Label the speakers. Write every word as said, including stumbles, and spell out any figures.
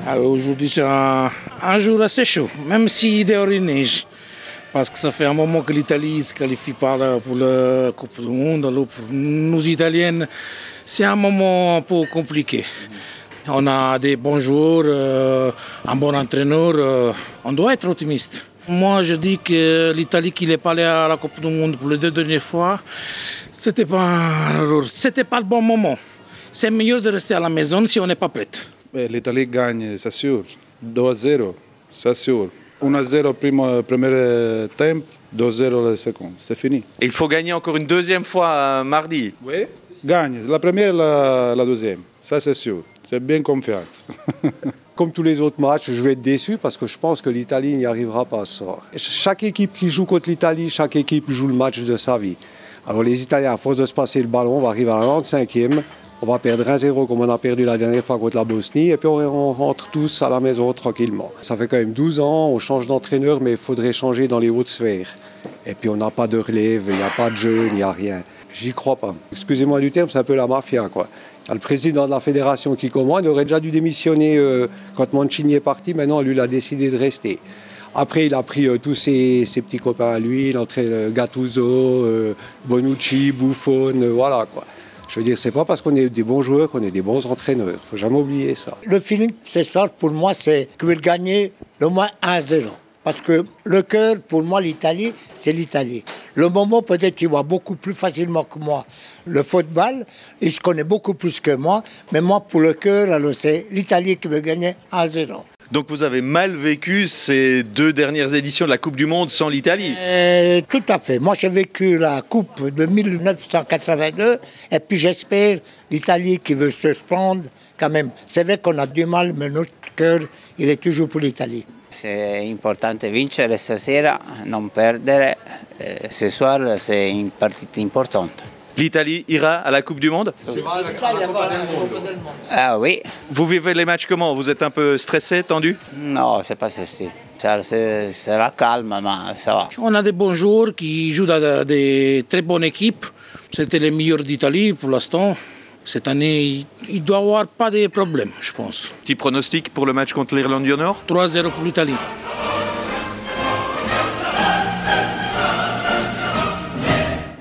Speaker 1: Alors aujourd'hui, c'est un, un jour assez chaud, même si dehors il neige. Parce que ça fait un moment que l'Italie ne se qualifie pas pour la Coupe du Monde. Alors pour nous Italiennes, c'est un moment un peu compliqué. On a des bons joueurs, euh, un bon entraîneur, euh, on doit être optimiste. Moi, je dis que l'Italie qui n'est pas allée à la Coupe du Monde pour les deux dernières fois, c'était pas c'était pas le bon moment. C'est mieux de rester à la maison si on n'est pas prête.
Speaker 2: L'Italie gagne, c'est sûr. deux à zéro, c'est sûr. un à zéro primo, premier temps, deux à zéro le second. C'est fini.
Speaker 3: Et il faut gagner encore une deuxième fois euh, mardi.
Speaker 2: Oui, gagne. La première et la, la deuxième. Ça, c'est sûr. C'est bien confiance.
Speaker 4: Comme tous les autres matchs, je vais être déçu parce que je pense que l'Italie n'y arrivera pas ce soir. Chaque équipe qui joue contre l'Italie, chaque équipe joue le match de sa vie. Alors les Italiens, à force de se passer le ballon, on va arriver à la quatre-vingt-quinzième. On va perdre un zéro comme on a perdu la dernière fois contre la Bosnie. Et puis on, on rentre tous à la maison tranquillement. Ça fait quand même douze ans, on change d'entraîneur, mais il faudrait changer dans les hautes sphères. Et puis on n'a pas de relève, il n'y a pas de jeu, il n'y a rien. J'y crois pas. Excusez-moi du terme, c'est un peu la mafia, quoi. Le président de la fédération qui commande, il aurait déjà dû démissionner euh, quand Mancini est parti. Maintenant, lui, il a décidé de rester. Après, il a pris euh, tous ses, ses petits copains à lui, l'entraîneur Gattuso, euh, Bonucci, Buffon, euh, voilà, quoi. Je veux dire, c'est pas parce qu'on est des bons joueurs qu'on est des bons entraîneurs. Il faut jamais oublier ça.
Speaker 5: Le feeling ce soir, pour moi, c'est qu'ils veulent gagner le moins un à zéro. Parce que le cœur, pour moi, l'Italie, c'est l'Italie. Le moment, peut-être, tu vois beaucoup plus facilement que moi le football. Il se connaît beaucoup plus que moi. Mais moi, pour le cœur, alors c'est l'Italie qui veut gagner un à zéro.
Speaker 3: Donc vous avez mal vécu ces deux dernières éditions de la Coupe du Monde sans l'Italie?
Speaker 5: euh, Tout à fait. Moi, j'ai vécu la Coupe de mille neuf cent quatre-vingt-deux. Et puis, j'espère l'Italie qui veut se prendre quand même. C'est vrai qu'on a du mal, mais notre cœur, il est toujours pour l'Italie.
Speaker 6: C'est important vincere stasera, non perdere. Ce soir, c'est une partie importante.
Speaker 3: L'Italie ira à la Coupe du Monde?
Speaker 6: Ah oui.
Speaker 3: Vous vivez les matchs comment? Vous êtes un peu stressé, tendu?
Speaker 6: Non, c'est pas stressé. Ça sera calme, mais ça va.
Speaker 1: On a des bons joueurs qui jouent dans des très bonnes équipes. C'était les meilleurs d'Italie pour l'instant. Cette année, il ne doit y avoir pas de problème, je pense.
Speaker 3: Petit pronostic pour le match contre l'Irlande du Nord?
Speaker 1: trois à zéro pour l'Italie.